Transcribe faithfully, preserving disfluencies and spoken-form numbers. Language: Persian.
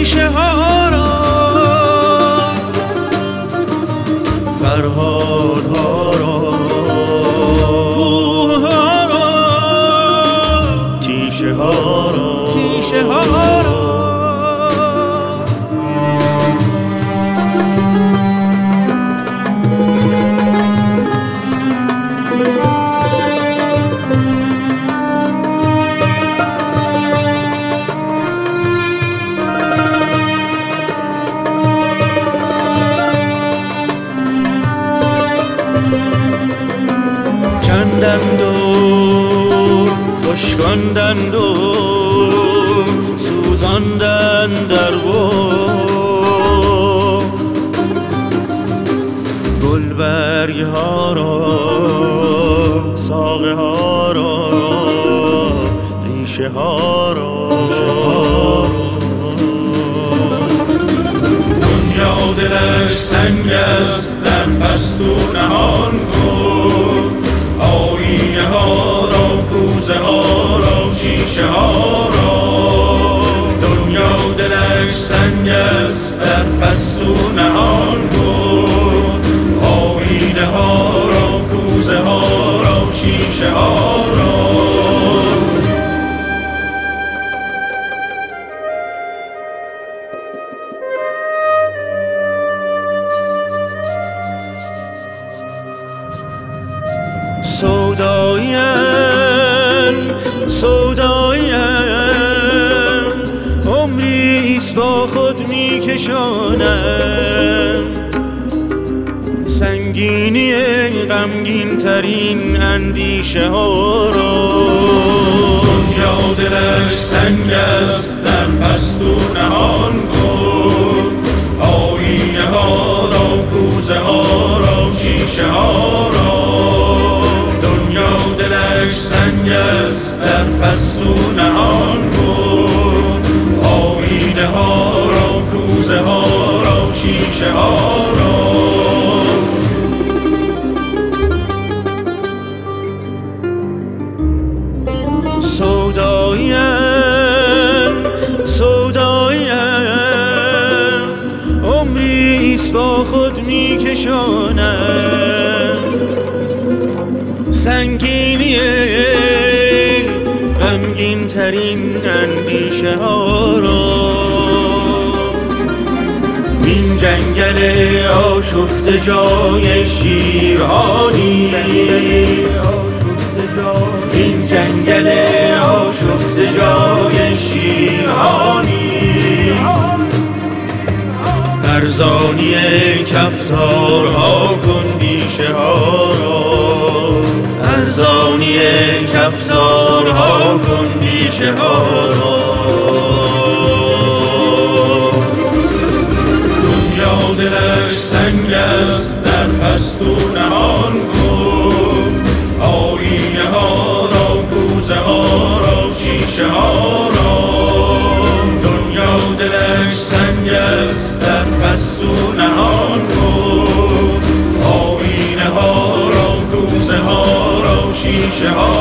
ریشه ها را، فرهاد ها را، کوه ها را، تیشه ها را، تیشه ها را. کندند و خشکاندند و سوزاندند در باد، گلبرگ ها را، ساقه ها را، ریشه ها را. دنیا دلش سنگ است در پستو نهان کن، آینه ها را، کوزه ها را، شیشه ها را. دنیا دلش سنگ است در پستو نهان کن، آینه ها را، کوزه ها را، شیشه ها را. سودایم سودایم عمریست با خود می کشانم، سنگینی غمگین ترین اندیشه ها را. دنیا دلش سنگ است در پستو نهان کن، آینه ها را، کوزه ها را، شیشه ها را. دلش سنگ است در پستو نهان کن، آینه ها را، کوزه ها را، شیشه ها را. سودایم سودایم عمریست با خود می کشانم، سنگینی غمگین ترین اندیشه ها را. این جنگل آشفته جای شیرها نیست، این جنگل آشفته جای شیرها نیست. ارزانی کفتارها کن بیشه ها را، ارزانی کفتارها کن بیشه ها را. دنیا دلش سنگ است در پستو نهان کن، آینه ها را، کوزه ها را، شیشه ها را. دنیا دلش سنگ است در پستو نهان کن، آینه ها را، کوزه ها را، شیشه ها